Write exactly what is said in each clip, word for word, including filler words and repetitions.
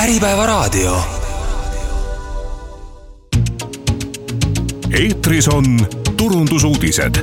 Äripäevaraadio. Eetris on turundusuudised.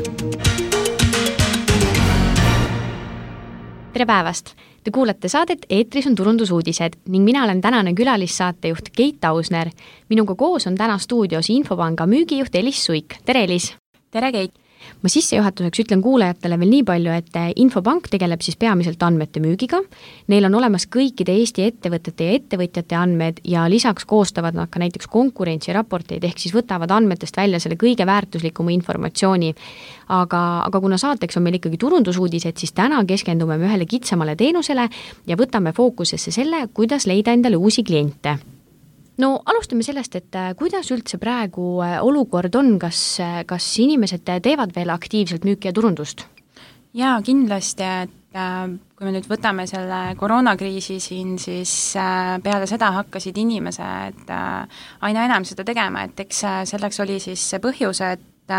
Tere päevast! Te kuulete saadet Eetris on turundusuudised ning mina olen tänane külalissaatejuht Keit Ausner. Minuga koos on täna stuudios Infopanga müügijuht Elis Suik. Tere Elis! Tere Keit! Ma sissejuhatuseks ütlen kuulajatele veel nii palju, et Infopank tegeleb siis peamiselt andmete müügiga. Neil on olemas kõikide Eesti ettevõtete ja ettevõtjate andmed ja lisaks koostavad nad ka näiteks konkurentsiraporteid ehk siis võtavad andmetest välja selle kõige väärtuslikuma informatsiooni. Aga, aga kuna saateks on meil ikkagi turundusuudised, siis täna keskendume me ühele kitsamale teenusele ja võtame fookusesse selle, kuidas leida endale uusi kliente. No alustame sellest, et kuidas üldse praegu olukord on, kas, kas inimesed teevad veel aktiivselt müüki ja turundust? Jaa, kindlasti, et kui me nüüd võtame selle koroonakriisi siin, siis peale seda hakkasid inimesed aina enam seda tegema, et eks selleks oli siis see põhjus, et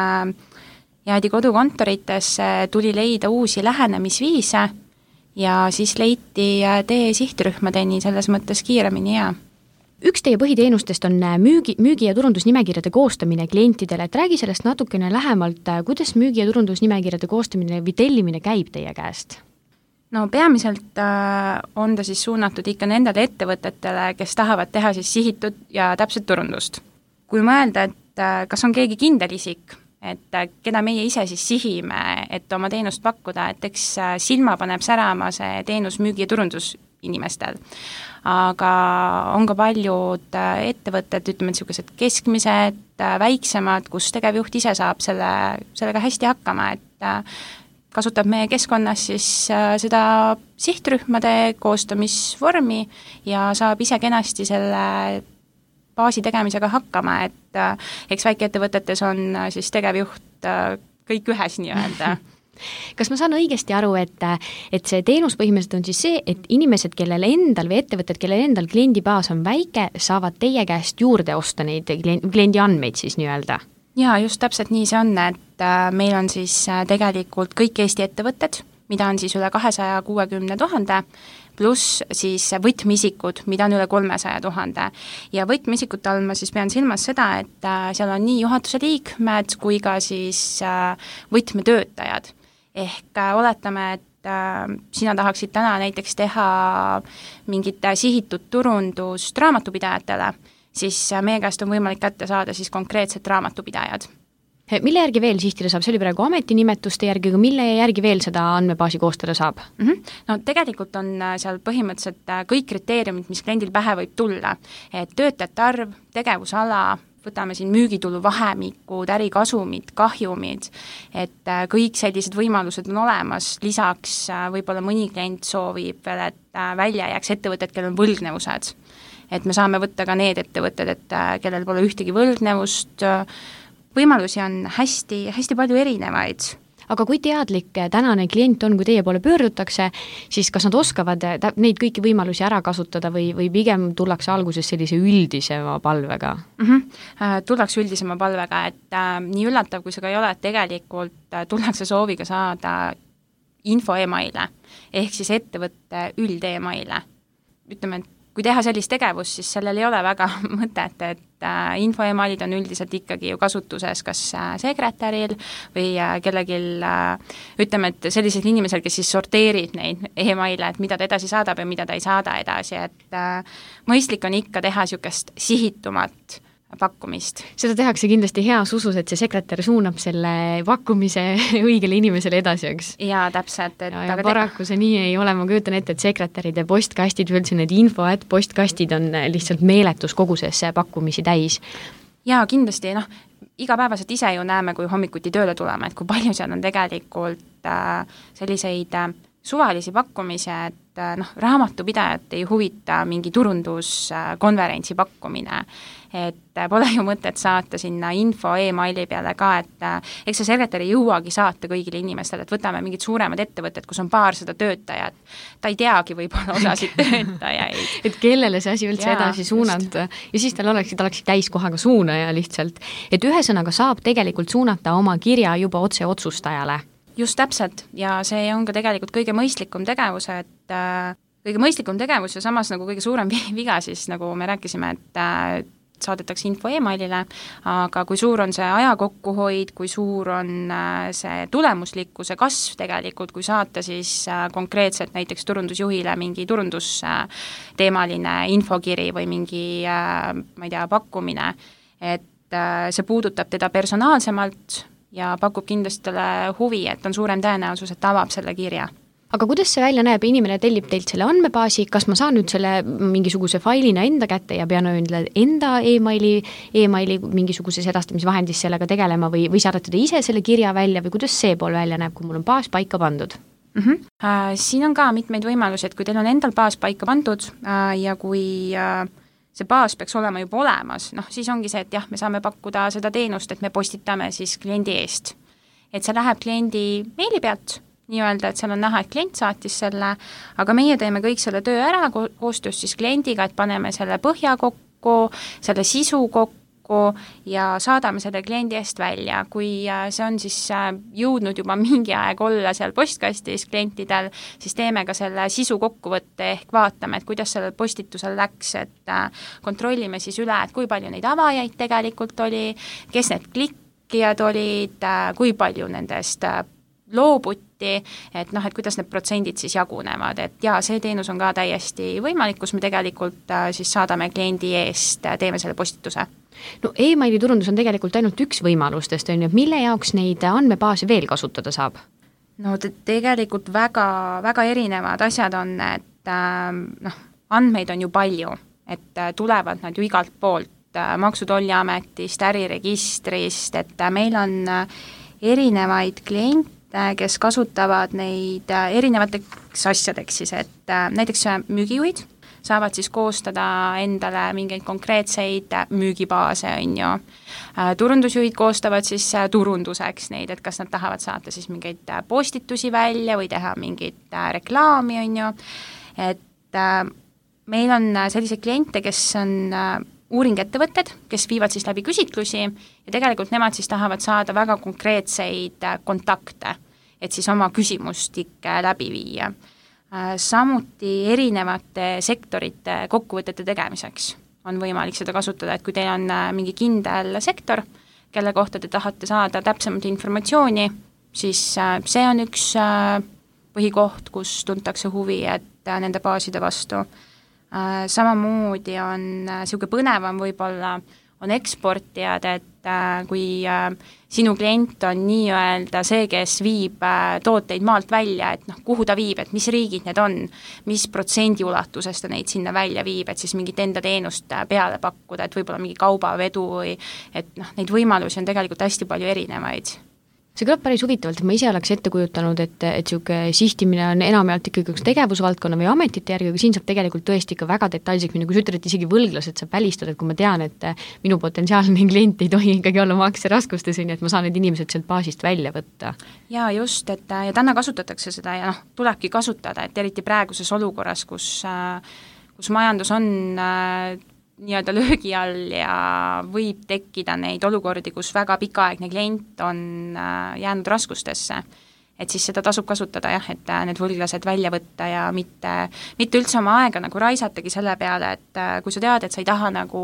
jäädi kodukontoritesse, tuli leida uusi lähenemisviise ja siis leiti tee sihtrühmadeni selles mõttes kiiremini ja Üks teie põhiteenustest on müügi, müügi- ja turundusnimekirjade koostamine klientidele, et räägi sellest natukene lähemalt, kuidas müügi- ja turundusnimekirjade koostamine või tellimine käib teie käest? No peamiselt on ta siis suunatud ikka nendele ettevõtetele, kes tahavad teha siis sihitud ja täpset turundust. Kui mõelda, et kas on keegi kindel isik, et keda meie ise siis sihime, et oma teenust pakkuda, et eks silma paneb särama see teenus müügi- ja turundus inimestel. Aga on ka paljud ettevõtted, ütleme, et sellised keskmised, väiksemad, kus tegevjuht ise saab selle, sellega hästi hakkama, et kasutab meie keskkonnas siis seda sihtrühmade koostamisvormi ja saab ise kenasti selle baasi tegemisega hakkama, et eks väikeettevõtetes on siis tegevjuht kõik ühes nii-öelda. Kas ma saan õigesti aru, et, et see teenus põhimõtteliselt on siis see, et inimesed, kellel endal või ettevõtted, kellel endal kliendibaas on väike, saavad teie käest juurde osta neid kliendi andmeid siis nii-öelda? Jaa, just täpselt nii see on, et meil on siis tegelikult kõik Eesti ettevõtted, mida on siis üle kahesaja kuuekümne tuhande, pluss siis võtmeisikud, mida on üle kolmesaja tuhande. Ja võtmeisikute all ma siis pean silmas seda, et seal on nii juhatuse liikmed kui ka siis võtmetöötajad. Ehk oletame, et äh, sina tahaksid täna näiteks teha mingit sihitud turundust raamatupidajatele, siis meie käest on võimalik kätte saada siis konkreetsed raamatupidajad. Mille järgi veel sihtida saab? See oli praegu ametinimetuste järgi, aga mille järgi veel seda andmebaasi koostada saab? Mm-hmm. No tegelikult on seal põhimõtteliselt kõik kriteeriumid, mis kliendil pähe võib tulla. Et töötajate arv, tegevusala, võtame siin müügitulu vahemikud, ärikasumid, kahjumid, et kõik sellised võimalused on olemas, lisaks võib-olla mõni klient soovib veel, et välja jääks ettevõtted, kellel on võlgnevused. Et me saame võtta ka need ettevõtted, et kellel pole ühtegi võlgnevust, võimalusi on hästi, hästi palju erinevaid. Aga kui teadlik tänane klient on, kui teie poole pöördutakse, siis kas nad oskavad neid kõiki võimalusi ära kasutada või, või pigem tullakse alguses sellise üldisema palvega? Mm-hmm. Tullakse üldisema palvega, et äh, nii üllatav, kui see ka ei ole, et tegelikult äh, tullakse sooviga saada info emaile, ehk siis ettevõtte üld emaile. Ütleme, et kui teha sellist tegevust, siis sellel ei ole väga mõtet, et äh, infoemailid on üldiselt ikkagi ju kasutuses kas äh, sekretäril või äh, kellegil, äh, ütleme, et sellisel inimesel, kes siis sorteerib neid emaile, et mida ta edasi saadab ja mida ta ei saada edasi, et äh, mõistlik on ikka teha niisugust sihitumat pakkumist. Seda tehakse kindlasti heas usus, et see sekretär suunab selle pakkumise õigele inimesele edasi, eks? Jaa, täpselt. Et ja, ja paraku see nii ei ole, ma kujutan ette, et sekretäride postkastid, üldse need info, et postkastid on lihtsalt meeletus koguses pakkumisi täis. Jaa, kindlasti, noh, igapäevaselt ise ju näeme, kui hommikuti tööle tuleme, et kui palju seal on tegelikult äh, selliseid äh, suvalisi pakkumisi, et äh, noh, raamatupidajat ei huvita mingi turunduskonverentsi äh, pakkumine, et pole ju mõtet saata sinna info e-maili peale ka, et eks see sekretär ei jõuagi saata kõigile inimestele, et võtame mingid suuremad ettevõtted, kus on paarsada töötajat, ta ei teagi võib-olla osasid töötajaid. Et kellele see asi üldse Jaa, edasi suunata ja siis tal oleksid, oleksid täiskohaga suunaja lihtsalt. Et ühesõnaga saab tegelikult suunata oma kirja juba otse otsustajale. Just täpselt ja see on ka tegelikult kõige mõistlikum tegevus, et kõige mõistlikum tegevus ja samas nagu kõige suurem viga siis, nagu me rääkisime, et saadetakse info emailile, aga kui suur on see aja kokkuhoid, kui suur on see tulemuslikkuse kasv tegelikult, kui saata siis konkreetselt näiteks turundusjuhile mingi turundusteemaline infokiri või mingi, ma ei tea, pakkumine, et see puudutab teda personaalsemalt ja pakub kindlasti talle huvi, et on suurem tõenäosus, et ta avab selle kirja. Aga kuidas see välja näeb, inimene tellib teilt selle andmebaasi, kas ma saan nüüd selle mingisuguse failina enda kätte ja pean enda e-maili, e-maili mingisuguses edastamisvahendis sellega tegelema või, või saadate te ise selle kirja välja või kuidas see pool välja näeb, kui mul on baas paika pandud? Mm-hmm. Äh, siin on ka mitmeid võimalusi, et kui teil on endal baas paika pandud äh, ja kui äh, see baas peaks olema juba olemas, noh siis ongi see, et jah, me saame pakkuda seda teenust, et me postitame siis kliendi eest. Et see läheb kliendi meili pealt, nii-öelda, et seal on näha, et klient saatis selle, aga meie teeme kõik selle töö ära koostöös siis kliendiga, et paneme selle põhja kokku, selle sisu kokku ja saadame selle kliendi eest välja. Kui see on siis jõudnud juba mingi aeg olla seal postkastis klientidel, siis teeme ka selle sisu kokkuvõtte ehk vaatame, et kuidas sellel postitusel läks, et kontrollime siis üle, et kui palju neid avajaid tegelikult oli, kes need klikkijad olid, kui palju nendest loobuti, et noh, et kuidas need protsendid siis jagunevad, et jaa, see teenus on ka täiesti võimalik, kus me tegelikult siis saadame kliendi eest, teeme selle postituse. No e-maili turundus on tegelikult ainult üks võimalustest, on ju, mille jaoks neid andmebaase veel kasutada saab? No te tegelikult väga, väga erinevad asjad on, et noh, andmeid on ju palju, et tulevad nad ju igalt poolt Maksu-Tolliametist, äriregistrist, et meil on erinevaid kliente, kes kasutavad neid erinevateks asjadeks siis, et näiteks müügijuhid saavad siis koostada endale mingeid konkreetseid müügibaase, on ju. Turundusjuhid koostavad siis turunduseks neid, et kas nad tahavad saata siis mingeid postitusi välja või teha mingit reklaami, on ju. Et meil on selliseid kliente, kes on uuringettevõtted, kes viivad siis läbi küsitlusi ja tegelikult nemad siis tahavad saada väga konkreetseid kontakte, et siis oma küsimustikke läbi viia. Samuti erinevate sektorite kokkuvõtete tegemiseks on võimalik seda kasutada, et kui teil on mingi kindel sektor, kelle kohta te tahate saada täpsemat informatsiooni, siis see on üks põhikoht, kus tuntakse huvi, et nende baaside vastu. Samamoodi on niisugune põnevam võib-olla on eksportijad, et kui sinu klient on nii-öelda see, kes viib tooteid maalt välja, et noh, kuhu ta viib, et mis riigid need on, mis protsendi ulatuses ta neid sinna välja viib, et siis mingit enda teenust peale pakkuda, et võib-olla mingi kaubavedu või et noh, neid võimalusi on tegelikult hästi palju erinevaid. See kõlab päris huvitavalt, et ma ise oleks ette kujutanud, et, et siuke sihtimine on enamjaolt ikkagi üks tegevusvaldkonna või ametite järgi, aga siin saab tegelikult tõesti ikka väga detailseks minna, kui sa ütled, et isegi võlglased saab välistada, et kui ma tean, et minu potentsiaalne klient ei tohi ikkagi olla makseraskustes, et ma saan need inimesed sealt baasist välja võtta. Jaa, just, et ja täna kasutatakse seda ja noh, tulebki kasutada, et eriti praeguses olukorras, kus, kus majandus on nii-öelda löögi all ja võib tekkida neid olukordi, kus väga pikaaegne klient on jäänud raskustesse, et siis seda tasub kasutada jah, et need võlglased välja võtta ja mitte, mitte üldse oma aega nagu raisatagi selle peale, et kui sa tead, et sa ei taha nagu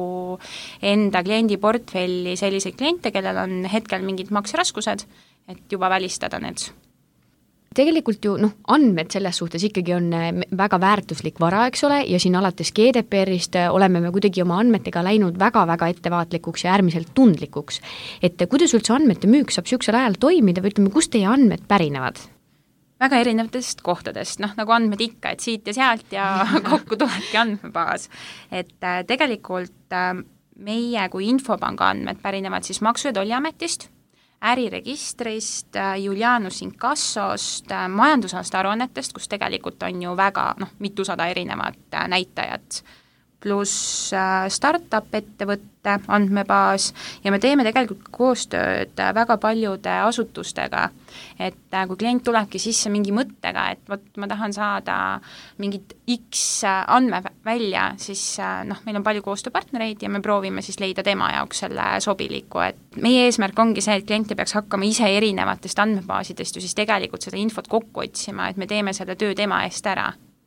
enda kliendi portfelli selliseid kliente, kellel on hetkel mingid makseraskused, et juba välistada need. Tegelikult ju noh, andmed selles suhtes ikkagi on väga väärtuslik vara, eks ole, ja siin alates G D P R-ist oleme me kuidagi oma andmetega läinud väga-väga ettevaatlikuks ja äärmiselt tundlikuks. Et kuidas üldse andmete müük saab siuksel ajal toimida või ütleme, kust teie andmed pärinevad? Väga erinevatest kohtadest, noh nagu andmed ikka, et siit ja sealt ja kokku tulebki andmebaas. Et tegelikult meie kui Infopanga andmed pärinevad siis Maksu- ja Tolliametist, äriregistrist, Julianus Incassost, majandusaasta aruannetest, kus tegelikult on ju väga noh, mitusada erinevat näitajat, pluss startup ettevõtte andmebaas ja me teeme tegelikult koostööd väga paljude asutustega, et kui klient tulebki sisse mingi mõttega, et vot ma tahan saada mingit X andme välja, siis noh, meil on palju koostööpartnereid ja me proovime siis leida tema jaoks selle sobiliku, et meie eesmärk ongi see, et klient ei peaks hakkama ise erinevatest andmebaasidest ju siis tegelikult seda infot kokku otsima, et me teeme selle töö tema eest ära.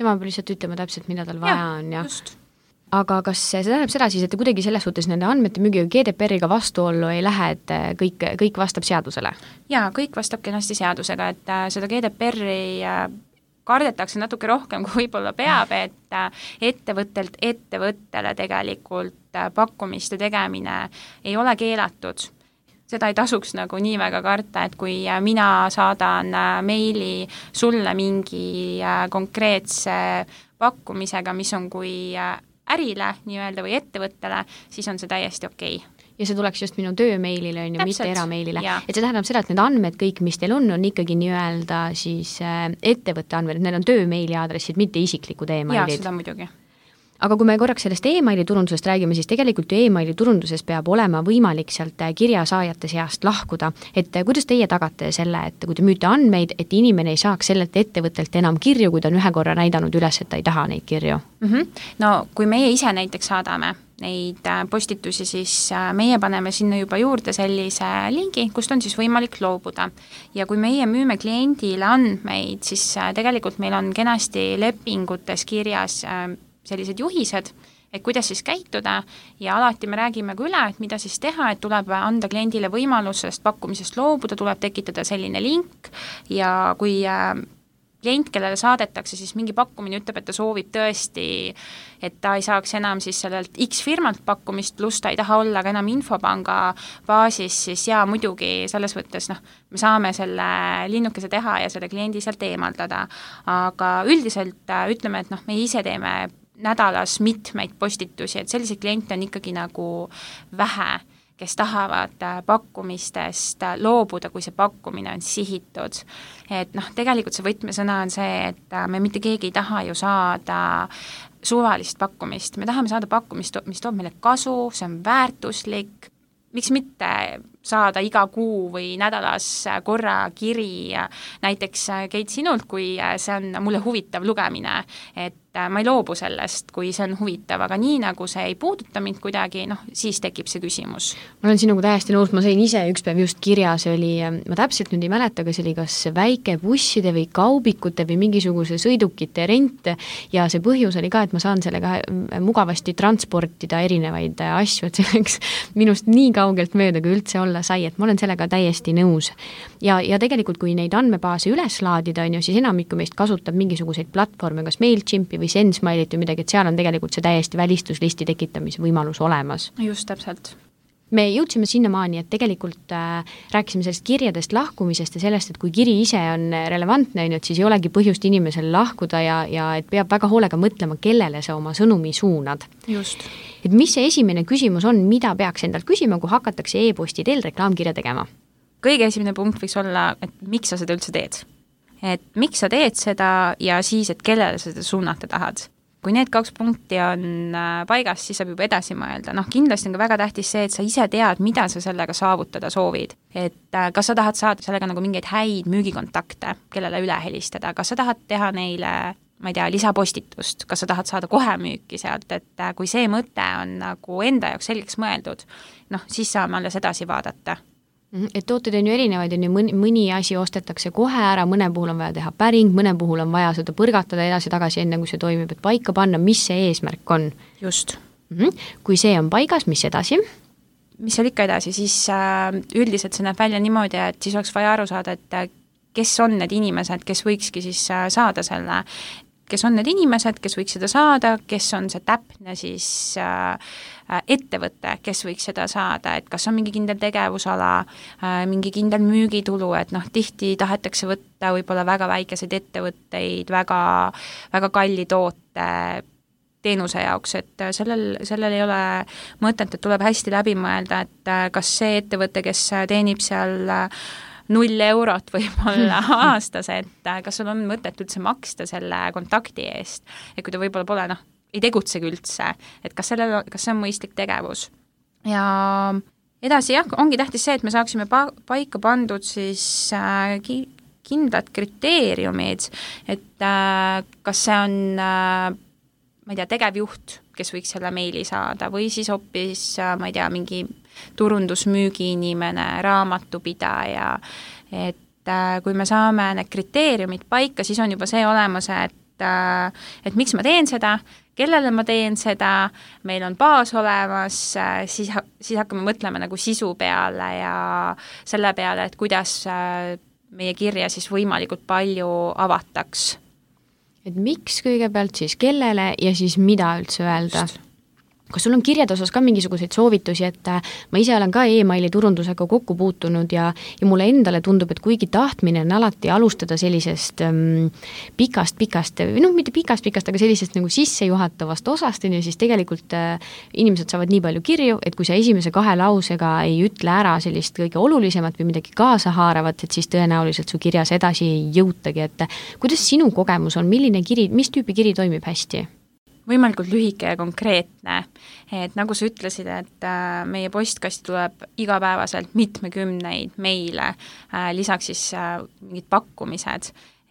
tema peab lihtsalt ütlema täpselt, mida tal vaja ja, on ja just. Aga kas see tähendab seda siis, et te kuidagi selles suhtes nende andmete müügiga G D P R-iga vastuollu ei lähe, et kõik, kõik vastab seadusele? Jaa, kõik vastab kenasti seadusega, et seda G D P R-i kardetakse natuke rohkem, kui võib-olla peab, et ettevõttelt ettevõttele tegelikult pakkumiste tegemine ei ole keelatud. Seda ei tasuks nagu nii väga karta, et kui mina saadan meili sulle mingi konkreetse pakkumisega, mis on kui ärile nii-öelda või ettevõttele, siis on see täiesti okei. Ja see tuleks just minu töömeilile, on ju, mitte erameilile. Ja. Et see tähendab seda, et need andmed kõik, mis teil on, on ikkagi nii-öelda siis ettevõtte andmed, et need on töömeili aadressid, mitte isiklikud e-mailid. Jaa, seda muidugi. Aga kui me korraks sellest e-maili turundusest räägime, siis tegelikult ju e-maili turunduses peab olema võimalik sealt kirjasaajate seast lahkuda. Et kuidas teie tagate selle, et kui te müüte andmeid, et inimene ei saaks sellelt ettevõttelt enam kirju, kui ta on ühe korra näidanud üles, et ta ei taha neid kirju? Mm-hmm. No kui meie ise näiteks saadame neid postitusi, siis meie paneme sinna juba juurde sellise lingi, kust on siis võimalik loobuda. Ja kui meie müüme kliendile andmeid, siis tegelikult meil on kenasti lepingutes kirjas sellised juhised, et kuidas siis käituda ja alati me räägime ka üle, et mida siis teha, et tuleb anda kliendile võimalus sellest pakkumisest loobuda, tuleb tekitada selline link ja kui klient, kellele saadetakse siis mingi pakkumine, ütleb, et ta soovib tõesti, et ta ei saaks enam siis sellelt X firmalt pakkumist, pluss ta ei taha olla ka enam infopanga baasis, siis jaa, muidugi selles võttes, noh, me saame selle linnukese teha ja selle kliendi sealt eemaldada, aga üldiselt ütleme, et noh, me ise teeme nädalas mitmeid postitusi, et selliseid kliente on ikkagi nagu vähe, kes tahavad pakkumistest loobuda, kui see pakkumine on sihitud. Et noh, tegelikult see võtmesõna on see, et me mitte keegi ei taha ju saada suvalist pakkumist. Me tahame saada pakkumist, mis toob meile kasu, see on väärtuslik. Miks mitte saada iga kuu või nädalas korra kiri näiteks Keit sinult, kui see on mulle huvitav lugemine, et ma ei loobu sellest, kui see on huvitav, aga nii nagu see ei puuduta mind kuidagi, noh, siis tekib see küsimus. Ma olen sinuga täiesti nõus, ma sain ise üks päev just kirja, see oli, ma täpselt nüüd ei mäleta, aga see oli kas väike busside või kaubikute või mingisuguse sõidukite rent ja see põhjus oli ka, et ma saan sellega mugavasti transportida erinevaid asju, et selleks minust nii kaugelt mööda, kui üldse olla sai, et ma olen sellega täiesti nõus. Ja, ja tegelikult, kui neid andmebaase üles laadida, on ju, siis enamikku meist kasutab mingisuguseid platvorme, kas MailChimpi või SendSmileit või midagi, et seal on tegelikult see täiesti välistuslisti tekitamise võimalus olemas. Just täpselt. Me jõudsime sinnamaani, et tegelikult äh, rääkisime sellest kirjadest lahkumisest ja sellest, et kui kiri ise on relevantne, et siis ei olegi põhjust inimesel lahkuda ja, ja et peab väga hoolega mõtlema, kellele sa oma sõnumi suunad. Just. Et mis see esimene küsimus on, mida peaks endalt küsima, kui hakatakse e-posti teel reklaamkirja tegema? Kõige esimene punkt võiks olla, et miks sa seda üldse teed. Et miks sa teed seda ja siis, et kellele sa seda suunata tahad. Kui need kaks punkti on paigas, siis saab juba edasi mõelda. Noh, kindlasti on ka väga tähtis see, et sa ise tead, mida sa sellega saavutada soovid. Et kas sa tahad saada sellega nagu mingeid häid müügikontakte, kellele üle helistada, kas sa tahad teha neile, ma ei tea, lisapostitust, kas sa tahad saada kohe müüki sealt, et kui see mõte on nagu enda jaoks selgeks mõeldud, noh, siis saame alles edasi vaadata. Et tooted on ju erinevaid, on ju mõni, mõni asi ostetakse kohe ära, mõne puhul on vaja teha päring, mõne puhul on vaja seda põrgatada edasi-tagasi enne, kui see toimib, et paika panna, mis see eesmärk on. Just. Kui see on paigas, mis edasi? Mis seal ikka edasi, siis äh, üldiselt see näeb välja niimoodi, et siis oleks vaja aru saada, et kes on need inimesed, kes võikski siis äh, saada selle, kes on need inimesed, kes võiks seda saada, kes on see täpne siis äh, ettevõte, kes võiks seda saada, et kas on mingi kindel tegevusala, mingi kindel müügitulu, et noh, tihti tahetakse võtta võib-olla väga väikeseid ettevõtteid, väga, väga kalli toote teenuse jaoks, et sellel, sellel ei ole mõtet, et tuleb hästi läbi mõelda, et kas see ettevõte, kes teenib seal null eurot võib-olla aastas, et kas sul on mõtet üldse maksta selle kontakti eest, et kui ta võib-olla pole, noh, ei tegutsegi üldse, et kas, sellel, kas see on mõistlik tegevus. Ja edasi jah, ongi tähtis see, et me saaksime pa- paika pandud siis äh, ki- kindlad kriteeriumid, et äh, kas see on äh, ma ei tea, tegevjuht, kes võiks selle meili saada või siis hoopis, äh, ma ei tea, mingi turundusmüügi inimene, raamatupidaja, et äh, kui me saame need kriteeriumid paika, siis on juba see olemas, et et miks ma teen seda, kellele ma teen seda, meil on baas olemas, siis, siis hakkame mõtlema nagu sisu peale ja selle peale, et kuidas meie kirja siis võimalikult palju avataks. Et miks kõigepealt siis kellele ja siis mida üldse öelda? Just. Kas sul on kirjade osas ka mingisuguseid soovitusi, et ma ise olen ka e-maili turundusega kokku puutunud ja, ja mulle endale tundub, et kuigi tahtmine on alati alustada sellisest um, pikast, pikast, või noh, mitte pikast, pikast, aga sellisest nagu sissejuhatavast osast, ja siis tegelikult uh, inimesed saavad nii palju kirju, et kui sa esimese kahe lausega ei ütle ära sellist kõige olulisemat või midagi kaasa haaravat, et siis tõenäoliselt su kirjas edasi ei jõutagi, et kuidas sinu kogemus on, milline kiri, mis tüüpi kiri toimib hästi? Võimalikult lühike ja konkreetne, et nagu sa ütlesid, et meie postkasti tuleb igapäevaselt mitmekümneid meile, lisaks siis mingid pakkumised,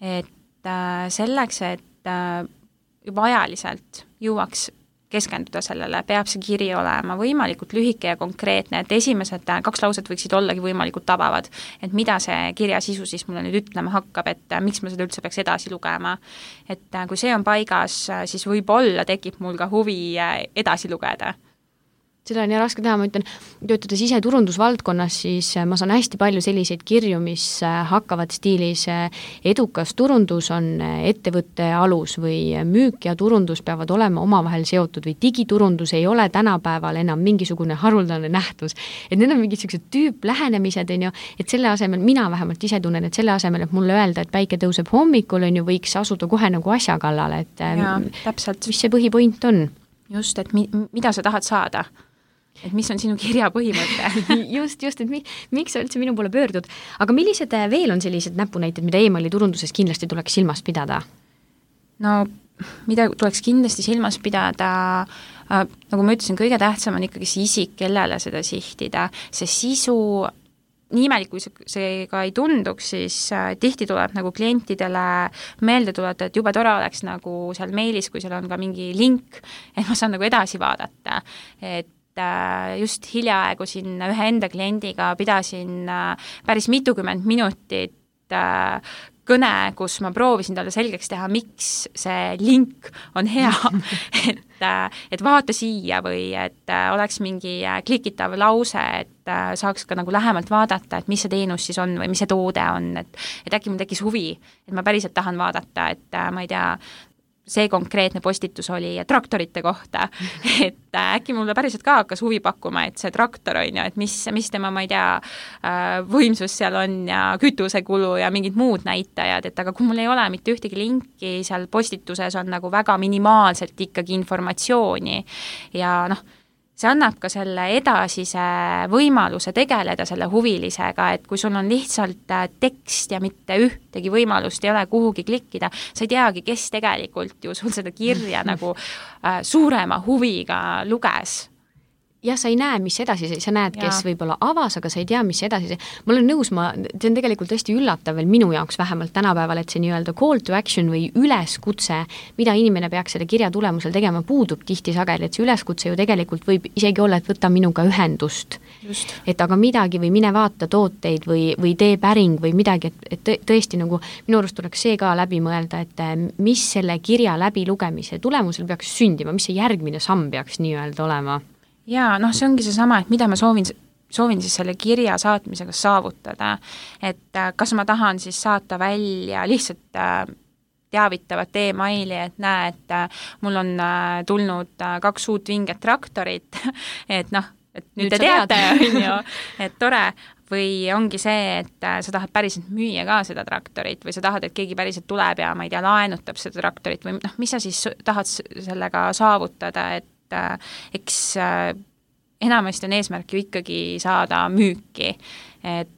et selleks, et juba ajaliselt jõuaks keskenduda sellele, peab see kiri olema võimalikult lühike ja konkreetne, et esimesed kaks lauset võiksid ollagi võimalikult tabavad, et mida see kirja sisu siis mulle nüüd ütlema hakkab, et miks ma seda üldse peaks edasi lugema. Et kui see on paigas, siis võib-olla tekib mul ka huvi edasi lugeda. Seda on ja raske teha, ma ütlen, töötades ise turundusvaldkonnas, siis ma saan hästi palju selliseid kirju, mis hakkavad stiilis edukas turundus on ettevõtte alus või müük ja turundus peavad olema omavahel seotud või digiturundus ei ole tänapäeval enam mingisugune haruldane nähtus. Et need on mingid sellised tüüplähenemised, on ju, et selle asemel, mina vähemalt ise tunnen, et selle asemel, et mulle öelda, et päike tõuseb hommikul, on ju, võiks asuda kohe nagu asja kallale, et ja, täpselt. Mis see põhipoint on? Just, et mi- mida sa tahad saada? Et mis on sinu kirja põhimõte? just, just, et mi, miks sa üldse minu poole pöördud. Aga millised veel on sellised näpunäited, mida e-maili turunduses kindlasti tuleks silmas pidada? No, mida tuleks kindlasti silmas pidada, äh, nagu ma ütlesin, kõige tähtsam on ikkagi see isik, kellele seda sihtida. See sisu, nii imelik, kui see ka ei tunduks, siis äh, tihti tuleb nagu klientidele meelde tuletada, et jube tore oleks nagu seal meilis, kui seal on ka mingi link, et ma saan nagu edasi vaadata. Et just hiljaaegu siin ühe enda kliendiga pidasin päris mitukümmend minutit kõne, kus ma proovisin talle selgeks teha, miks see link on hea, et, et vaata siia või et oleks mingi klikitav lause, et saaks ka nagu lähemalt vaadata, et mis see teenus siis on või mis see toode on, et, et äkki mul tekkis huvi, et ma päriselt tahan vaadata, et ma ei tea, see konkreetne postitus oli traktorite kohta, et äkki mulle päriselt ka hakkas huvi pakkuma, et see traktor on ju, et mis, mis tema, ma ei tea, võimsus seal on ja kütusekulu ja mingid muud näitajad, et aga kui mul ei ole mitte ühtegi linki, seal postituses on nagu väga minimaalselt ikkagi informatsiooni ja noh, see annab ka selle edasise võimaluse tegeleda selle huvilisega, et kui sul on lihtsalt tekst ja mitte ühtegi võimalust ei ole kuhugi klikkida, sa ei teagi, kes tegelikult ju sul seda kirja nagu äh, suurema huviga luges. Jah, sa ei näe, mis edasi, sa näed, kes võib-olla avas, aga sa ei tea, mis edasi. Ma olen nõus, ma, see on tegelikult hästi üllatav veel minu jaoks vähemalt tänapäeval, et see nii-öelda call to action või üleskutse, mida inimene peaks selle kirja tulemusel tegema, puudub tihti sageli, et see üleskutse ju tegelikult võib isegi olla, et võta minuga ühendust. Just. Et aga midagi või mine vaata tooteid või, või tee päring või midagi, et, et tõesti nagu minu arust tuleks see ka läbi mõelda, et mis selle kirja läbi lugemise tulemusel peaks sündima, mis see järgmine samm peaks nii-öelda olema. Jaa, noh, see ongi see sama, et mida ma soovin, soovin siis selle kirja saatmisega saavutada, et kas ma tahan siis saata välja lihtsalt teavitavat e-maili, et näe, et mul on tulnud kaks uut vinget traktorit, et noh, et nüüd, nüüd te teate, on ju, et tore, või ongi see, et sa tahad päriselt müüa ka seda traktorit või sa tahad, et keegi päriselt tuleb ja ma ei tea, laenutab seda traktorit või noh, mis sa siis tahad sellega saavutada, et eks enamasti on eesmärk ju ikkagi saada müüki, et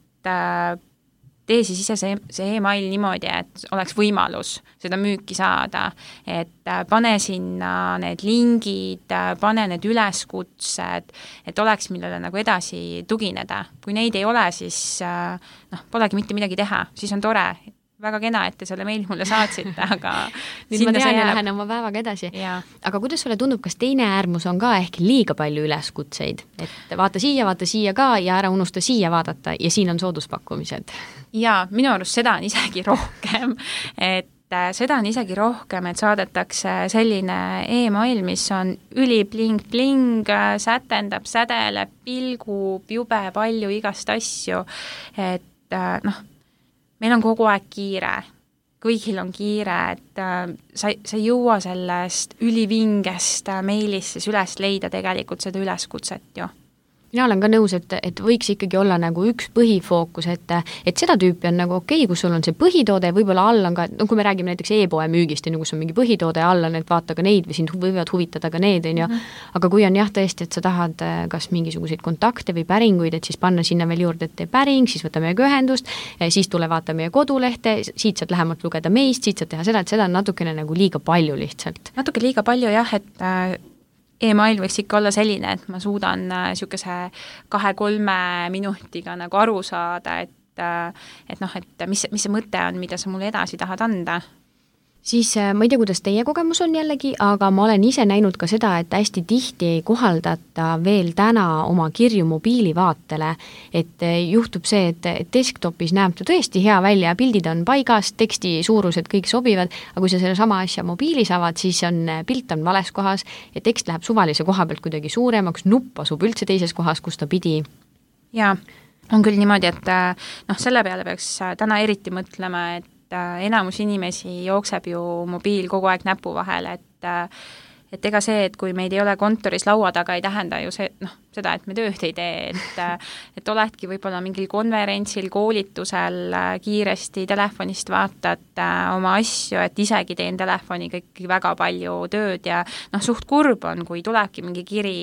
tee siis ise see, see e-mail niimoodi, et oleks võimalus seda müüki saada, et pane sinna need lingid, pane need üleskutsed, et oleks millele nagu edasi tugineda. Kui neid ei ole, siis noh, polegi mitte midagi teha, siis on tore, väga kena, et te selle meili mulle saatsite, aga nüüd ma tean ja lähen oma päevaga edasi. Ja. Aga kuidas sulle tundub, kas teine äärmus on ka ehk liiga palju üleskutseid? Et vaata siia, vaata siia ka ja ära unusta siia vaadata ja siin on sooduspakkumised. Ja minu arust seda on isegi rohkem, et seda on isegi rohkem, et saadetakse selline e-mail, mis on üli bling-bling, sätendab, sädeleb, pilgub jube palju igast asju, et noh, meil on kogu aeg kiire, kõigil on kiire, et sa, sa ei jõua sellest ülivingest meilist siis üles leida tegelikult seda üleskutset ju. Mina olen ka nõus, et, et võiks ikkagi olla nagu üks põhifookus, et, et seda tüüpi on nagu okei, kus sul on see põhitoode, võib-olla all on ka, no kui me räägime näiteks e-poe müügist, kus on mingi põhitoode all on, et vaata ka neid või sind võivad huvitada ka need, on ju. Aga kui on jah tõesti, et sa tahad kas mingisuguseid kontakte või päringuid, et siis panna sinna veel juurde, et tee päring, siis võta meiega ühendust, siis tule vaata meie kodulehte, siit saad lähemalt lugeda meist, siit saad teha seda, et seda on natukene nagu liiga palju lihtsalt. Natuke liiga palju jah, et e-mail võiks ikka olla selline, et ma suudan niisuguse kahe-kolme minutiga nagu aru saada, et, et noh, et mis, mis see mõte on, mida sa mulle edasi tahad anda. Siis ma ei tea, kuidas teie kogemus on jällegi, aga ma olen ise näinud ka seda, et hästi tihti ei kohaldata veel täna oma kirju mobiilivaatele, et juhtub see, et desktopis näeb ta tõesti hea välja, pildid on paigas, teksti suurused kõik sobivad, aga kui sa selle sama asja mobiilis avad, siis on pilt on vales kohas ja tekst läheb suvalise koha pealt kuidagi suuremaks, nupp asub üldse teises kohas, kus ta pidi. Jaa, on küll niimoodi, et noh, selle peale peaks täna eriti mõtlema, et enamus inimesi jookseb ju mobiil kogu aeg näpu vahel, et, et ega see, et kui meid ei ole kontoris laua taga, ei tähenda ju see, noh, seda, et me tööd ei tee, et, et oledki võib-olla mingil konverentsil, koolitusel kiiresti telefonist vaatad oma asju, et isegi teen telefoniga ikkagi väga palju tööd ja noh, suht kurb on, kui tulebki mingi kiri,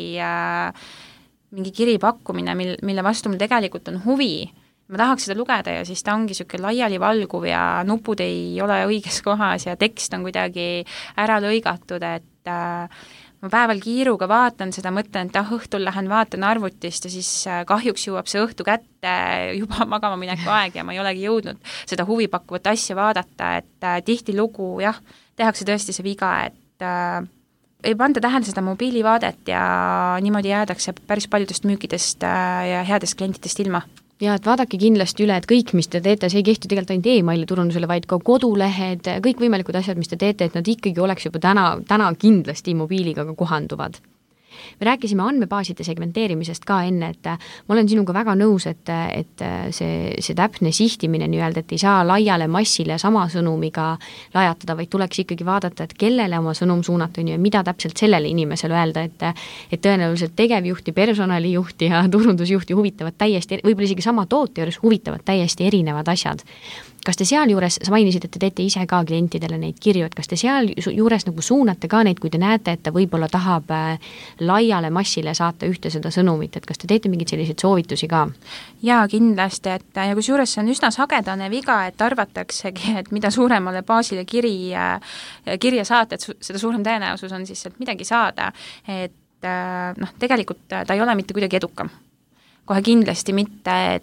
mingi kiripakkumine, mil, mille vastu mul tegelikult on huvi, ma tahaks seda lugeda ja siis ta ongi niisugune laiali valguv ja nupud ei ole õiges kohas ja tekst on kuidagi ära lõigatud, et äh, ma päeval kiiruga vaatan seda, mõtlen, et ah, õhtul lähen vaatan arvutist ja siis äh, kahjuks jõuab see õhtu kätte juba magama mineku aeg ja ma ei olegi jõudnud seda huvipakkuvat asja vaadata, et äh, tihtilugu jah, tehakse tõesti see viga, et äh, ei panda tähele seda mobiilivaadet ja niimoodi jäädakse päris paljudest müükidest äh, ja headest klientidest ilma. Ja et vaadake kindlasti üle, et kõik, mis te teete, see ei kehti tegelikult ainult e-maili turundusele, vaid ka kodulehed, kõik võimalikud asjad, mis te teete, et nad ikkagi oleks juba täna, täna kindlasti mobiiliga ka kohanduvad. Me rääkisime andmebaaside segmenteerimisest ka enne, et ma olen sinuga väga nõus, et, et see, see täpne sihtimine nii-öelda, et ei saa laiale massile sama sõnumiga lajatada, vaid tuleks ikkagi vaadata, et kellele oma sõnum suunata ja mida täpselt sellele inimesele öelda, et, et tõenäoliselt tegevjuhti, personalijuhti ja turundusjuhti huvitavad täiesti, võib-olla isegi sama toote juures huvitavad täiesti erinevad asjad. Kas te seal juures, sa mainisid, et te teete ise ka klientidele neid kirju, et kas te seal juures nagu suunate ka neid, kui te näete, et ta võib-olla tahab laiale massile saata ühte seda sõnumit, et kas te teete mingeid selliseid soovitusi ka? Jaa, kindlasti, et ja kus juures see on üsna sagedane viga, et arvataksegi, et mida suuremale baasile kiri, kirja saata, et seda suurem tõenäosus on siis sealt midagi saada, et noh, tegelikult ta ei ole mitte kuidagi edukam. Kohe kindlasti mitte, et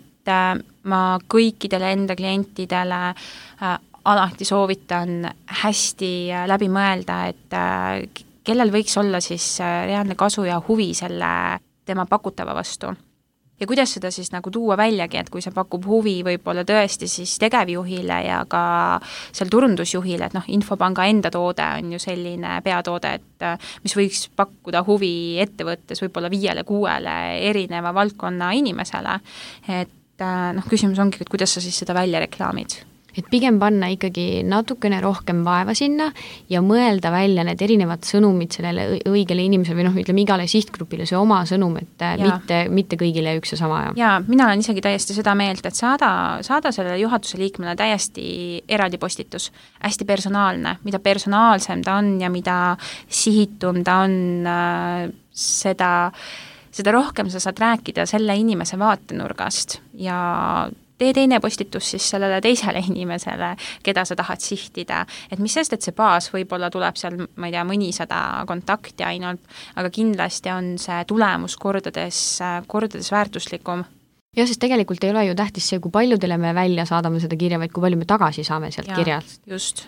ma kõikidele enda klientidele äh, alati soovitan hästi äh, läbi mõelda, et äh, kellel võiks olla siis äh, reaalne kasu ja huvi selle tema pakutava vastu. Ja kuidas seda siis nagu tuua väljagi, et kui see pakub huvi võib-olla tõesti siis tegevjuhile ja ka seal turundusjuhile, et noh, Infopanga enda toode on ju selline peatoode, et mis võiks pakkuda huvi ettevõttes võib-olla viiele kuuele erineva valdkonna inimesele, et noh, küsimus ongi, et kuidas sa siis seda välja reklaamid. Et pigem panna ikkagi natukene rohkem vaeva sinna ja mõelda välja need erinevad sõnumid sellele õigele inimesele või noh, ütleme igale sihtgrupile see oma sõnum, et ja. mitte, mitte kõigile üks ja sama. Ja mina olen isegi täiesti seda meelt, et saada, saada sellele juhatuse liikmele täiesti eraldi postitus, hästi personaalne, mida personaalsem ta on ja mida sihitum ta on äh, seda seda rohkem sa saad rääkida selle inimese vaatenurgast ja tee teine postitus siis sellele teisele inimesele, keda sa tahad sihtida. Et mis sest, et see baas võib-olla tuleb seal, ma ei tea, mõnisada kontakti ainult, aga kindlasti on see tulemus kordades, kordades väärtuslikum. Ja, sest tegelikult ei ole ju tähtis see, kui paljudele me välja saadame seda kirja, vaid kui palju me tagasi saame sealt ja, kirjast. Just.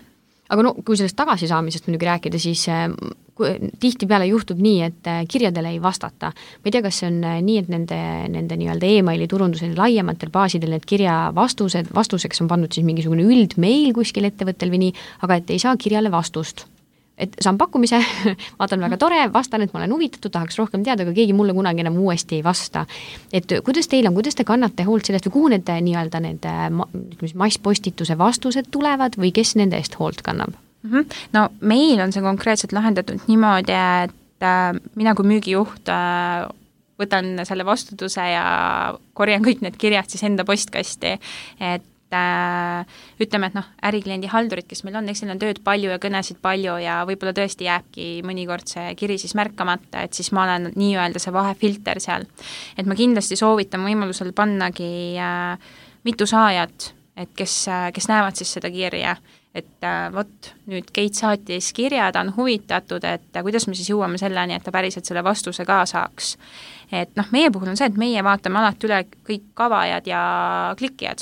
aga no kui sellest tagasisaamisest muidugi rääkida, siis tihtipeale juhtub nii, et kirjadele ei vastata. Ma ei tea, kas see on nii, et nende, nende nii-öelda e-maili turunduse laiematel baasidel need kirja vastused, vastuseks on pandud siis mingisugune üldmeil kuskil ettevõttel või nii, aga et ei saa kirjale vastust. Et saan pakkumise, vaatan väga tore, vastan, et ma olen huvitatud, tahaks rohkem teada, aga keegi mulle kunagi enam uuesti ei vasta. Et kuidas teil on, kuidas te kannate hoolt sellest või kuhu need nii-öelda need masspostituse vastused tulevad või kes nende eest hoolt kannab? Mm-hmm. No meil on see konkreetselt lahendatud niimoodi, et äh, mina kui müügijuht äh, võtan selle vastutuse ja korjan kõik need kirjad siis enda postkasti, et äh, ütleme, et noh, ärikliendi haldurid, kes meil on, eks neil on tööd palju ja kõnesid palju ja võib-olla tõesti jääbki mõnikord see kiri siis märkamata, et siis ma olen nii-öelda see vahefilter seal. Et ma kindlasti soovitan võimalusel pannagi äh, mitu saajat, et kes, kes näevad siis seda kirja, et äh, vot nüüd Keit saatis kirja, ta on huvitatud, et äh, kuidas me siis jõuame selleni, et ta päriselt selle vastuse ka saaks. Et noh, meie puhul on see, et meie vaatame alati üle kõik kavajad ja klikkijad.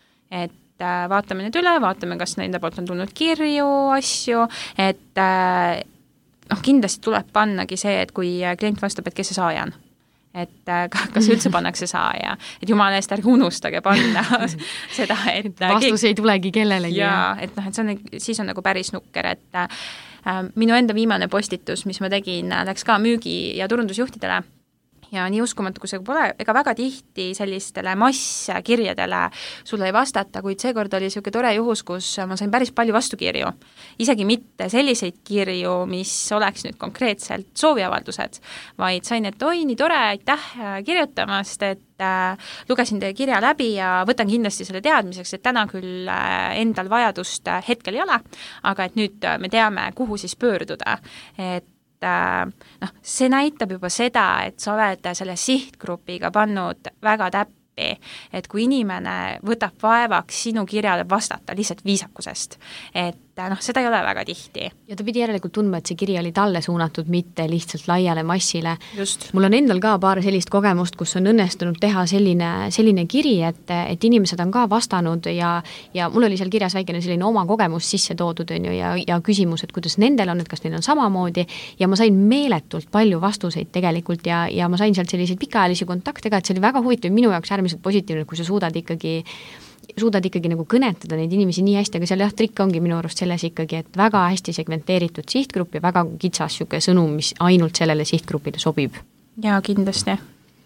Et äh, vaatame need üle, vaatame, kas nende poolt on tulnud kirju, asju, et äh, noh, kindlasti tuleb pannagi see, et kui klient vastab, et kes see saaja on. Et äh, kas üldse pannakse saaja, et jumala eest ärge unustage panna seda, et vastus keegi... ei tulegi kellelegi. Jaa, et noh, et see on, siis on nagu päris nukker, et äh, minu enda viimane postitus, mis ma tegin, läks ka müügi- ja turundusjuhtidele ja nii uskumatu, kui see pole, ega väga tihti sellistele masskirjadele sulle ei vastata, kuid seekord oli niisugune tore juhus, kus ma sain päris palju vastukirju. Isegi mitte selliseid kirju, mis oleks nüüd konkreetselt sooviavaldused, vaid sain, et oi, nii tore, aitäh kirjutamast, et äh, lugesin teie kirja läbi ja võtan kindlasti selle teadmiseks, et täna küll äh, endal vajadust äh, hetkel ei ole, aga et nüüd äh, me teame, kuhu siis pöörduda, et noh, see näitab juba seda, et sa oled selle sihtgrupiga pannud väga täppi, et kui inimene võtab vaevaks sinu kirjale vastata lihtsalt viisakusest, et noh, seda ei ole väga tihti. Ja ta pidi järelikult tundma, et see kiri oli talle suunatud, mitte lihtsalt laiale massile. Just. Mul on endal ka paar sellist kogemust, kus on õnnestunud teha selline, selline kiri, et, et inimesed on ka vastanud ja, ja mul oli seal kirjas väikene selline oma kogemus sisse toodud on ju, ja, ja küsimus, et kuidas nendel on, et kas neil on samamoodi ja ma sain meeletult palju vastuseid tegelikult ja, ja ma sain sealt selliseid pikaajalisi kontakte ka, et see oli väga huvitav, minu jaoks äärmiselt positiivne, kui sa suudad ikkagi suudad ikkagi nagu kõnetada neid inimesi nii hästi, aga seal jah, trikk ongi minu arust selles ikkagi, et väga hästi segmenteeritud sihtgrupp ja väga kitsas siuke sõnum, mis ainult sellele sihtgrupile sobib. Jaa, kindlasti.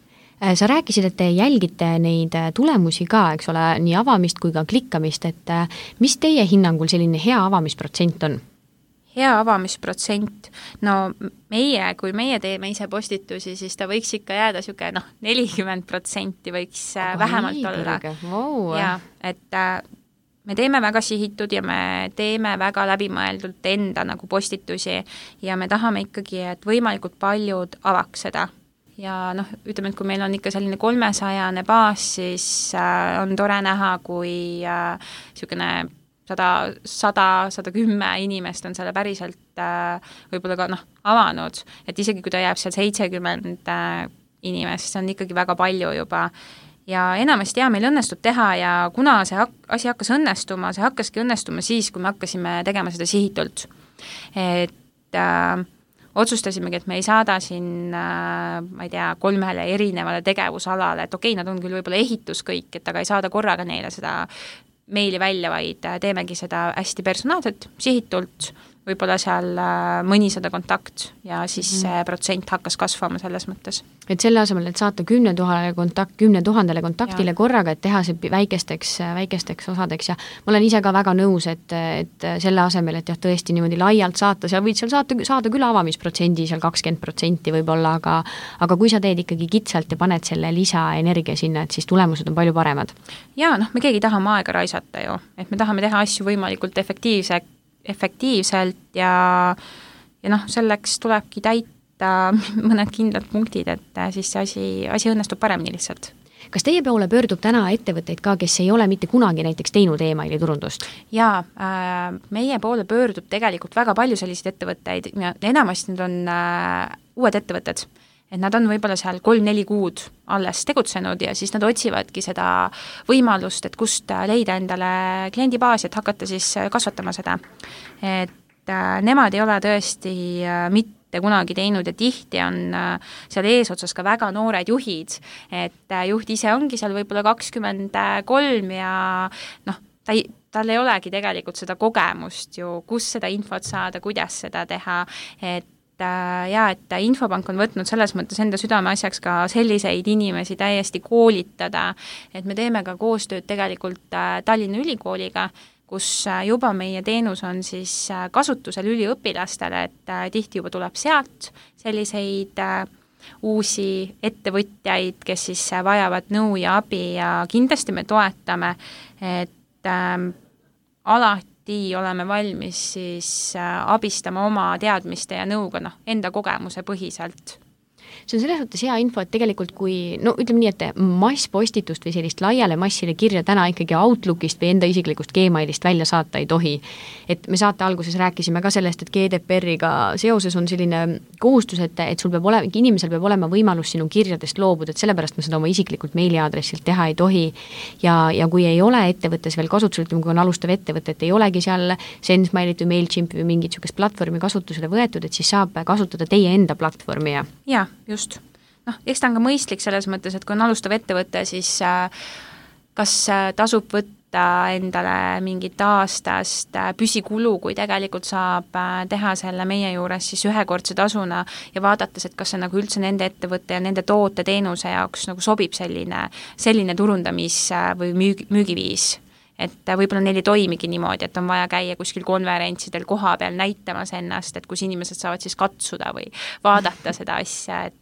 Sa rääkisid, et te jälgite neid tulemusi ka, eks ole, nii avamist kui ka klikkamist, et mis teie hinnangul selline hea avamisprotsent on? Hea avamisprotsent, no meie, kui meie teeme ise postitusi, siis ta võiks ikka jääda siuke, noh, nelikümmend protsenti võiks Aga vähemalt olla. Wow. Ja, et äh, me teeme väga sihitud ja me teeme väga läbimõeldult enda nagu postitusi ja me tahame ikkagi, et võimalikult paljud avaks seda. Ja noh, ütleme, et kui meil on ikka selline kolmesajane baas, siis äh, on tore näha, kui äh, siukene sada, sada, sada kümme inimest on selle päriselt äh, võib-olla ka noh, avanud, et isegi kui ta jääb seal seitsekümmend äh, inimest, see on ikkagi väga palju juba. Ja enamasti ja meil õnnestub teha ja kuna see hak- asi hakkas õnnestuma, see hakkaski õnnestuma siis, kui me hakkasime tegema seda sihitult. Et äh, otsustasimegi, et me ei saada siin, äh, ma ei tea, kolmele erinevale tegevusalale, et okei, nad on küll võib-olla ehitus kõik, et aga ei saada korraga neile seda meili välja, vaid teemegi seda hästi personaalselt, sihitult, võib-olla seal mõnisada kontakt ja siis see mm-hmm. protsent hakkas kasvama selles mõttes. Et selle asemel, et saata kümne tuhandele kontakt, kümne tuhandele kontaktile ja. korraga, et teha see väikesteks, väikesteks osadeks ja ma olen ise ka väga nõus, et, et selle asemel, et jah, tõesti niimoodi laialt saata, sa võid seal saata, saada küll avamisprotsendi, seal kakskümmend protsenti võib-olla, aga, aga kui sa teed ikkagi kitsalt ja paned selle lisaenergia sinna, et siis tulemused on palju paremad. Jaa, noh, me keegi tahame aega raisata ju, et me tahame teha asju võimalikult efektiivse, efektiivselt ja, ja noh, selleks tulebki täita mõned kindlad punktid, et siis see asi, asi õnnestub paremini lihtsalt. Kas teie poole pöördub täna ettevõtteid ka, kes ei ole mitte kunagi näiteks teinud e-maili turundust? Jaa, äh, meie poole pöördub tegelikult väga palju selliseid ettevõtteid ja enamasti need on äh, uued ettevõtted. et nad on võib-olla seal kolm-neli kuud alles tegutsenud ja siis nad otsivadki seda võimalust, et kust leida endale kliendibaasi, et hakata siis kasvatama seda. Et nemad ei ole tõesti mitte kunagi teinud ja tihti on seal eesotsas ka väga noored juhid, et juht ise ongi seal võib-olla kakskümmend kolm ja noh, ta ei, tal ei olegi tegelikult seda kogemust ju, kus seda infot saada, kuidas seda teha, et ja et Infopank on võtnud selles mõttes enda südameasjaks ka selliseid inimesi täiesti koolitada, et me teeme ka koostööd tegelikult Tallinna Ülikooliga, kus juba meie teenus on siis kasutusel üliõpilastele, et tihti juba tuleb sealt selliseid uusi ettevõtjaid, kes siis vajavad nõu ja abi ja kindlasti me toetame, et ähm, alati oleme valmis siis abistama oma teadmiste ja nõuga, noh, enda kogemuse põhiselt. See on selles mõttes hea info, et tegelikult kui, no ütleme nii, et masspostitust või sellist laiale massile kirja täna ikkagi Outlookist või enda isiklikust Gmailist välja saata ei tohi. Et me saate alguses rääkisime ka sellest, et G D P R-iga seoses on selline kohustus, et, et sul peab olema, inimesel peab olema võimalus sinu kirjadest loobuda, et sellepärast me seda oma isiklikult meiliaadressilt teha ei tohi. Ja, ja kui ei ole ettevõttes veel kasutusel, kui on alustav ettevõte, et ei olegi seal SendSmailit või MailChimp või mingit sukest platvormi kasutusele võetud, et siis saab kasutada teie enda platvormi. Ja, ja just. Noh, eks ta on ka mõistlik selles mõttes, et kui on alustav ettevõte, siis kas tasub võtta endale mingit aastast püsikulu, kui tegelikult saab teha selle meie juures siis ühekordse tasuna ja vaadates, et kas see nagu üldse nende ettevõtte ja nende toote teenuse jaoks nagu sobib selline, selline turundamis- või müügi, müügiviis. Et võib-olla neil ei toimigi niimoodi, et on vaja käia kuskil konverentsidel koha peal näitamas ennast, et kus inimesed saavad siis katsuda või vaadata seda asja, et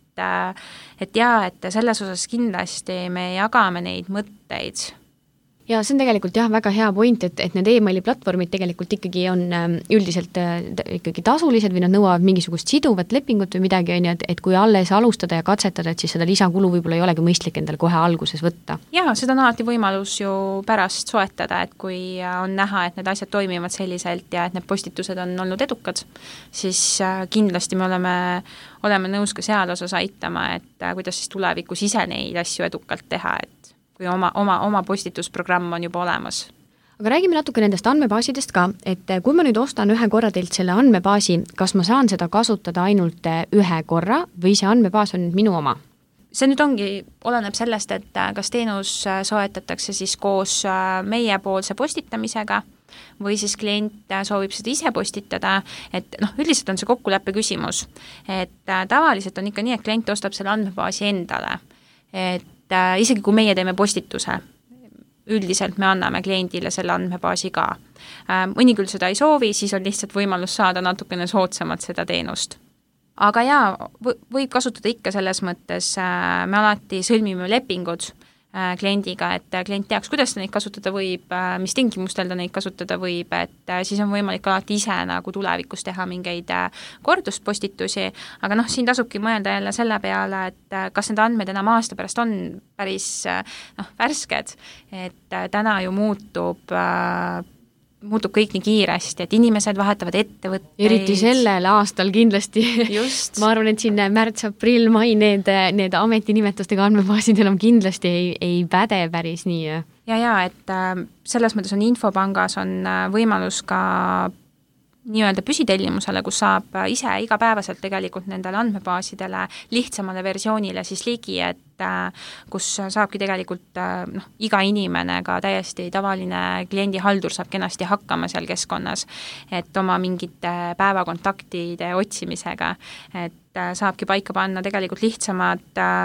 et jaa, et selles osas kindlasti me jagame neid mõtteid. Ja see on tegelikult jah, väga hea point, et, et need e-maili platvormid tegelikult ikkagi on üldiselt ikkagi tasulised või nad nõuavad mingisugust siduvat lepingut või midagi, on ju, et, et kui alles alustada ja katsetada, et siis seda lisakulu võib-olla ei olegi mõistlik endale kohe alguses võtta. Jaa, seda on alati võimalus ju pärast soetada, et kui on näha, et need asjad toimivad selliselt ja et need postitused on olnud edukad, siis kindlasti me oleme, oleme nõus ka seal osas aitama, et kuidas siis tulevikus ise neid asju edukalt teha, et kui oma, oma, oma postitusprogramm on juba olemas. Aga räägime natuke nendest andmebaasidest ka, et kui ma nüüd ostan ühe korra teilt selle andmebaasi, kas ma saan seda kasutada ainult ühe korra või see andmebaas on minu oma? See nüüd ongi, oleneb sellest, et kas teenus soetatakse siis koos meiepoolse postitamisega või siis klient soovib seda ise postitada, et noh, üldiselt on see kokkuleppe küsimus, et tavaliselt on ikka nii, et klient ostab selle andmebaasi endale, et Äh, isegi kui meie teeme postituse, üldiselt me anname kliendile selle andmebaasi ka. Äh, mõni küll seda ei soovi, siis on lihtsalt võimalus saada natukene soodsamat seda teenust. Aga jaa, võib kasutada ikka selles mõttes, äh, me alati sõlmime lepingud äh, kliendiga, et klient teaks, kuidas ta neid kasutada võib, äh, mis tingimustel ta neid kasutada võib, et äh, siis on võimalik alati ise nagu tulevikus teha mingeid äh, korduspostitusi, aga noh, siin tasubki mõelda jälle selle peale, et äh, kas need andmed enam aasta pärast on päris äh, noh, värsked, et äh, täna ju muutub äh, muutub kõik nii kiiresti, et inimesed vahetavad ettevõtteid. Eriti sellel aastal kindlasti. Just. Ma arvan, et siin märts, aprill, mai need, need ametinimetustega andmebaasid enam kindlasti ei, ei päde päris nii. Ja, ja, et äh, selles mõttes on Infopangas on äh, võimalus ka nii-öelda püsitellimusele, kus saab ise igapäevaselt tegelikult nendele andmebaasidele lihtsamale versioonile siis ligi, et kus saabki tegelikult noh, iga inimene, ka täiesti tavaline kliendihaldur saab kenasti hakkama seal keskkonnas, et oma mingite päevakontaktide otsimisega, et saabki paika panna tegelikult lihtsamad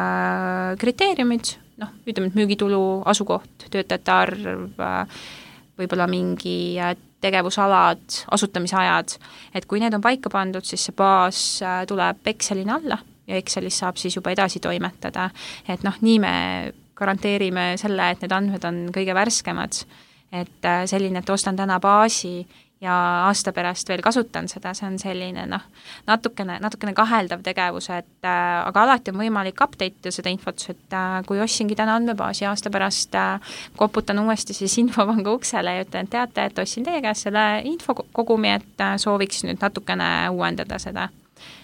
äh, kriteeriumid, noh, ütleme, et müügitulu, asukoht, töötajate arv, võib-olla mingi tegevusalad, asutamisajad, et kui need on paika pandud, siis see baas tuleb Excelina alla ja Excelis saab siis juba edasi toimetada, et noh, nii me garanteerime selle, et need andmed on kõige värskemad, et selline, et ostan täna baasi ja aasta pärast veel kasutan seda, see on selline noh, natukene, natukene kaheldav tegevus, et äh, aga alati on võimalik update seda infot, et äh, kui ostsingi täna andmebaasi aasta pärast äh, koputan uuesti siis Infopanga uksele ja ütlen, et teate, et ostsin teie käest selle infokogumi, et äh, sooviks nüüd natukene uuendada seda.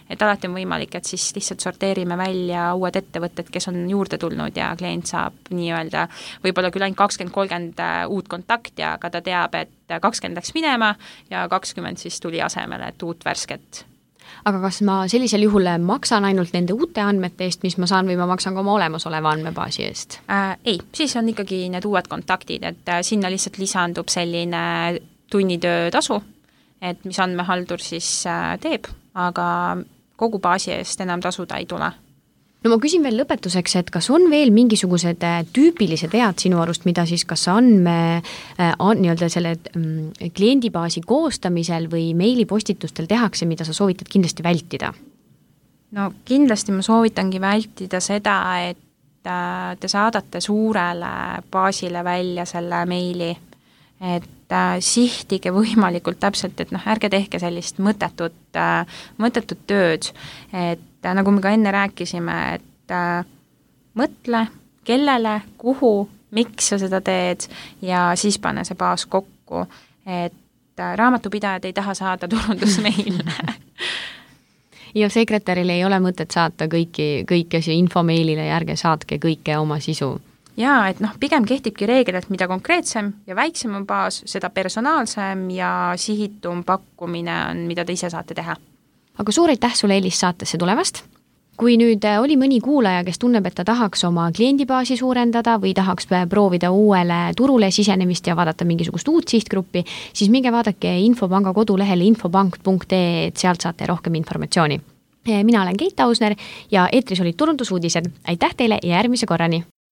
et alati on võimalik, et siis lihtsalt sorteerime välja uued ettevõtted, kes on juurde tulnud ja klient saab nii-öelda võib-olla küll ainult kakskümmend kolmkümmend uut kontakti, aga ta teab, et kakskümmend läks minema ja kakskümmend siis tuli asemele, et uut värsket. Aga kas ma sellisel juhul maksan ainult nende uute andmete eest, mis ma saan, või ma maksan ka oma olemasoleva andmebaasi eest? Äh, ei, siis on ikkagi need uued kontaktid, et äh, sinna lihtsalt lisandub selline tunnitöötasu, et mis andmehaldur siis äh, teeb, aga kogu baasi eest enam tasuda ei tule. No ma küsin veel lõpetuseks, et kas on veel mingisugused tüüpilised vead sinu arust, mida siis kas andme on nii-öelda selle kliendibaasi koostamisel või meilipostitustel tehakse, mida sa soovitad kindlasti vältida? No kindlasti ma soovitangi vältida seda, et te saadate suurele baasile välja selle meili, et sihtige võimalikult täpselt, et noh, ärge tehke sellist mõttetut, mõttetut tööd, et nagu me ka enne rääkisime, et äh, mõtle, kellele, kuhu, miks sa seda teed ja siis pane see baas kokku, et äh, raamatupidajad ei taha saada turundusmeile. Ja sekretäril ei ole mõtet saata kõiki, kõiki asju infomeilile ja ärge saatke kõike oma sisu. Jaa, et noh, pigem kehtibki reegel, et mida konkreetsem ja väiksem on baas, seda personaalsem ja sihitum pakkumine on, mida te ise saate teha. Aga suur aitäh sulle Elis saatesse tulevast. Kui nüüd oli mõni kuulaja, kes tunneb, et ta tahaks oma kliendibaasi suurendada või tahaks proovida uuele turule sisenemist ja vaadata mingisugust uut sihtgruppi, siis minge vaadake Infopanga kodulehele infopank punkt ee, et sealt saate rohkem informatsiooni. Mina olen Keit Ausner ja eetris olid turundusuudised. Aitäh teile ja järgmise korrani!